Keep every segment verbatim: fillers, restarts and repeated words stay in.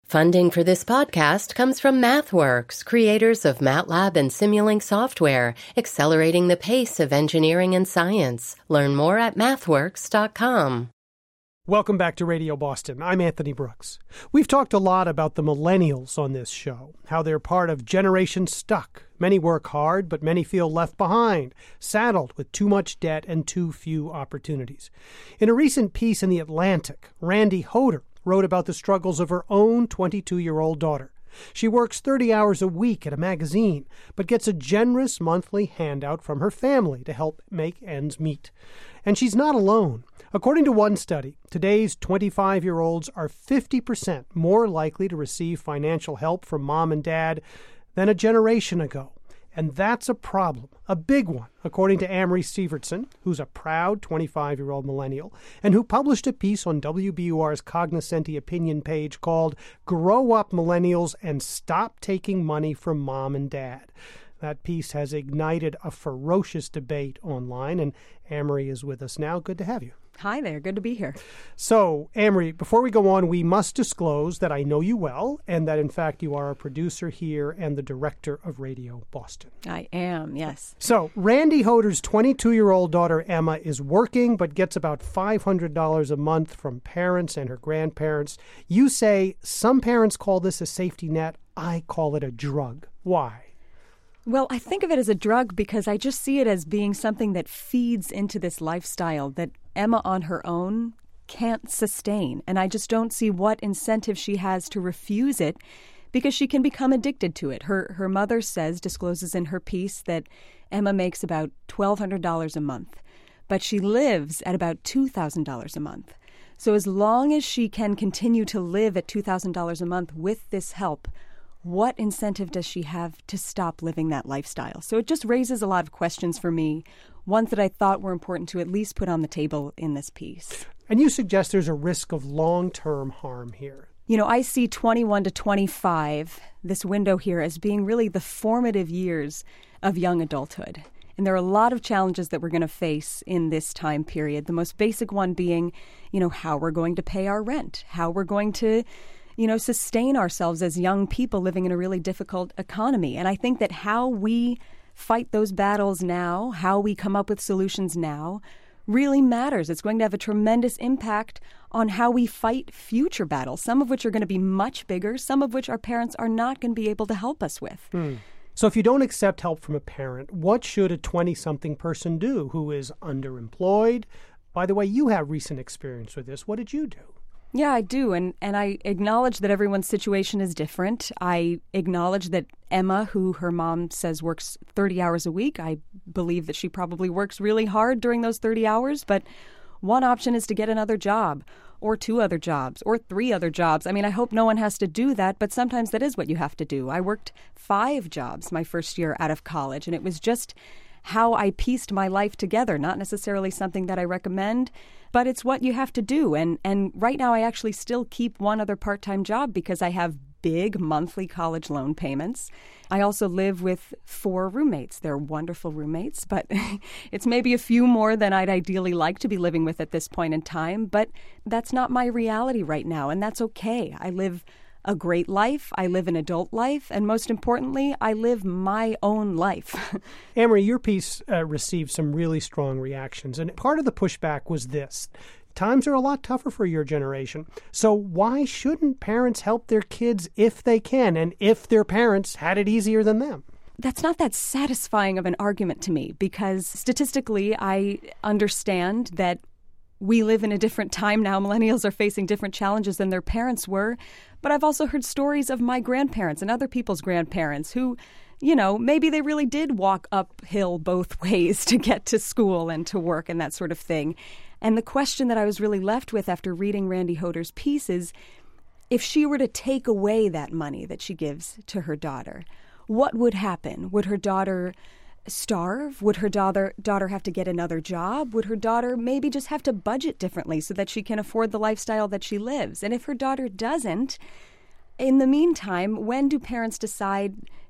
Funding for this podcast comes from MathWorks, creators of MATLAB and Simulink software, accelerating the pace of engineering and science. Learn more at mathworks dot com. Welcome back to Radio Boston. I'm Anthony Brooks. We've talked a lot about the millennials on this show, how they're part of Generation Stuck. Many work hard, but many feel left behind, saddled with too much debt and too few opportunities. In a recent piece in The Atlantic, Randy Hoder wrote about the struggles of her own twenty-two-year-old daughter. She works thirty hours a week at a magazine, but gets a generous monthly handout from her family to help make ends meet. And she's not alone. According to one study, today's twenty-five-year-olds are fifty percent more likely to receive financial help from mom and dad than a generation ago. And that's a problem, a big one, according to Amory Sievertson, who's a proud twenty-five-year-old millennial, and who published a piece on W B U R's Cognoscenti opinion page called Grow Up Millennials and Stop Taking Money from Mom and Dad. That piece has ignited a ferocious debate online, and Amory is with us now. Good to have you. Hi there. Good to be here. So, Amory, before we go on, we must disclose that I know you well and that, in fact, you are a producer here and the director of Radio Boston. I am, yes. So, Randy Hoder's twenty-two-year-old daughter, Emma, is working but gets about five hundred dollars a month from parents and her grandparents. You say some parents call this a safety net. I call it a drug. Why? Well, I think of it as a drug because I just see it as being something that feeds into this lifestyle that Emma on her own can't sustain. And I just don't see what incentive she has to refuse it because she can become addicted to it. Her her mother says, discloses in her piece, that Emma makes about twelve hundred dollars a month, but she lives at about two thousand dollars a month. So as long as she can continue to live at two thousand dollars a month with this help, what incentive does she have to stop living that lifestyle? So it just raises a lot of questions for me, ones that I thought were important to at least put on the table in this piece. And you suggest there's a risk of long-term harm here. You know, I see twenty-one to twenty-five, this window here, as being really the formative years of young adulthood. And there are a lot of challenges that we're going to face in this time period. The most basic one being, you know, how we're going to pay our rent, how we're going to you know, sustain ourselves as young people living in a really difficult economy. And I think that how we fight those battles now, how we come up with solutions now, really matters. It's going to have a tremendous impact on how we fight future battles, some of which are going to be much bigger, some of which our parents are not going to be able to help us with. Hmm. So if you don't accept help from a parent, what should a twenty-something person do who is underemployed? By the way, you have recent experience with this. What did you do? Yeah, I do. And, and I acknowledge that everyone's situation is different. I acknowledge that Emma, who her mom says works thirty hours a week, I believe that she probably works really hard during those thirty hours. But one option is to get another job or two other jobs or three other jobs. I mean, I hope no one has to do that, but sometimes that is what you have to do. I worked five jobs my first year out of college, and it was just how I pieced my life together, not necessarily something that I recommend, but it's what you have to do. And and right now I actually still keep one other part-time job because I have big monthly college loan payments. I also live with four roommates. They're wonderful roommates, but it's maybe a few more than I'd ideally like to be living with at this point in time. But that's not my reality right now, and that's okay. I live a great life. I live an adult life. And most importantly, I live my own life. Amory, your piece uh, received some really strong reactions. And part of the pushback was this. Times are a lot tougher for your generation. So why shouldn't parents help their kids if they can and if their parents had it easier than them? That's not that satisfying of an argument to me because statistically, I understand that we live in a different time now. Millennials are facing different challenges than their parents were. But I've also heard stories of my grandparents and other people's grandparents who, you know, maybe they really did walk uphill both ways to get to school and to work and that sort of thing. And the question that I was really left with after reading Randy Hoder's piece is, if she were to take away that money that she gives to her daughter, what would happen? Would her daughter starve? Would her daughter daughter have to get another job? Would her daughter maybe just have to budget differently so that she can afford the lifestyle that she lives? And if her daughter doesn't, in the meantime, when do parents decide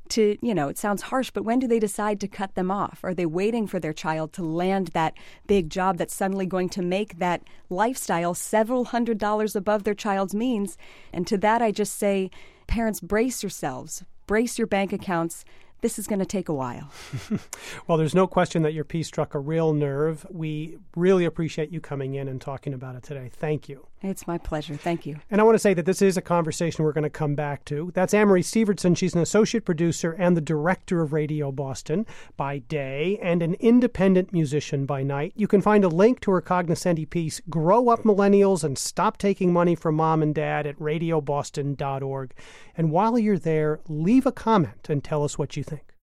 to, you know, it sounds harsh, but when do they decide to cut them off? Are they waiting for their child to land that big job that's suddenly going to make that lifestyle several hundred dollars above their child's means? And to that, I just say, parents, brace yourselves, brace your bank accounts. This is going to take a while. Well, there's no question that your piece struck a real nerve. We really appreciate you coming in and talking about it today. Thank you. It's my pleasure. Thank you. And I want to say that this is a conversation we're going to come back to. That's Anne-Marie Sievertson. She's an associate producer and the director of Radio Boston by day and an independent musician by night. You can find a link to her cognoscenti piece, Grow Up Millennials and Stop Taking Money from Mom and Dad, at radio boston dot org. And while you're there, leave a comment and tell us what you think.